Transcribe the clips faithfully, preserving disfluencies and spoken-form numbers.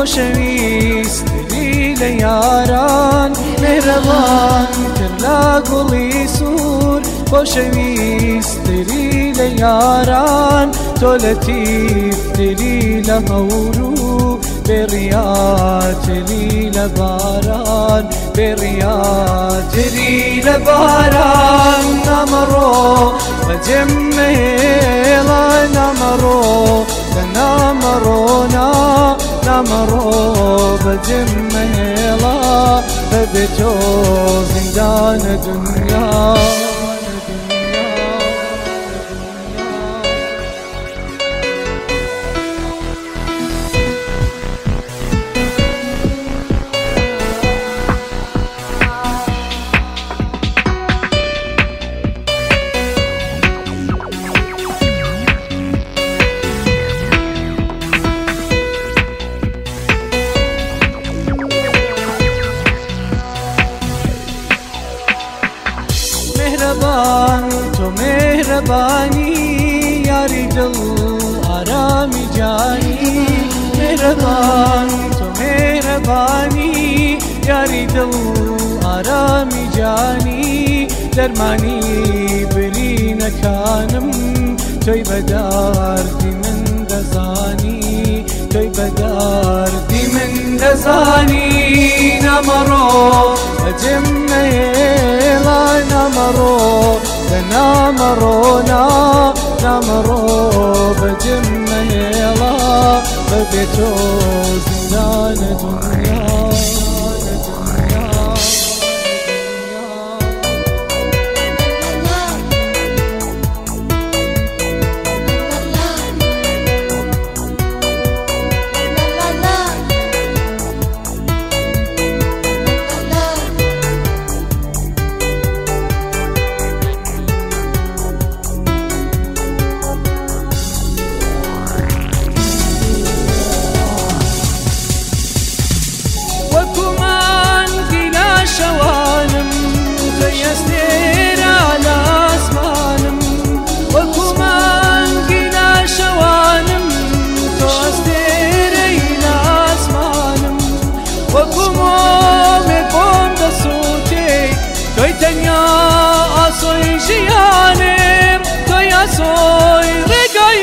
خۆشەویستری لە یاران مهرەبان کرد لە گوڵی سوور خۆشەویستری لە یاران تۆ لەتیفتری لە هەور و بێڕیاتری لە باران بێڕیاتری لە باران نامەڕۆ بەجێم مهێڵە نامەڕۆ لە نامەڕۆنا نامەڕۆ بەجێم مهێڵە بەبێ تۆ زیندانە دنیا مهربان تو مهربانی یاری دل آرامی جانی مهربان تو مهربانی یاری دل آرامی جانی درمانی بری نکانم توی بداردی من دزانی توی بداردی من دزانی نامەڕۆ بەجێم مهێڵە نامەڕۆ لە نامەڕۆنا نامەڕۆ بەجێم مهێڵە بەبێ تۆ زیندانە دنیا توی تنیا آسوی ژیانم توی آسوی ڕێگای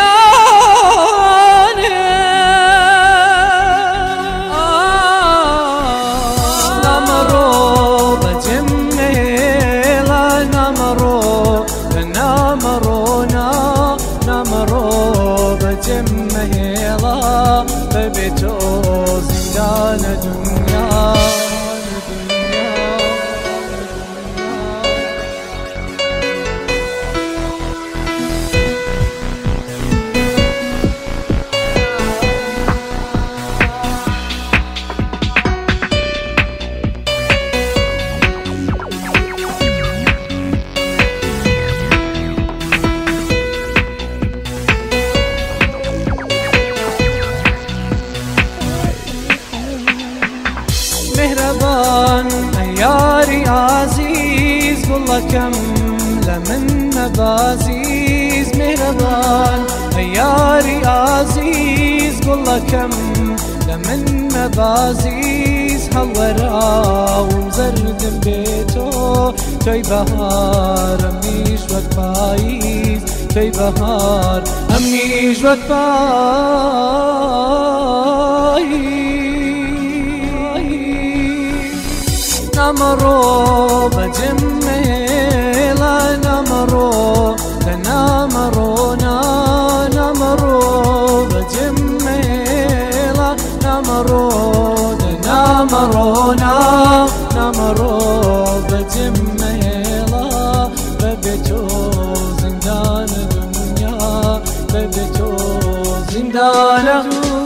ژیانم نامەڕۆ بەجێم مهێڵە نامەڕۆ لە نامەڕۆنا نامەڕۆ بەجێم مهێڵە بەبێ تۆ زیندانە دنیا مهربان یاری عزیز گوڵەکەم لە من نەبازیز مهربان یاری عزیز گوڵەکەم لە من نەبازیز هەڵوەراوم زەردم بێ تۆ توی بەهار ئەمنیش وەک پاییز توی بەهار ئەمنیش وەک پاییز نامەڕۆ بەجێم مهێڵە نامەڕۆ لە نامەڕۆنا نامەڕۆ بەجێم مهێڵە نامەڕۆ لە نامەڕۆنا نامەڕۆ بەجێم مهێڵە بەبێ تۆ زیندانە دنیا بەبێ تۆ زیندانە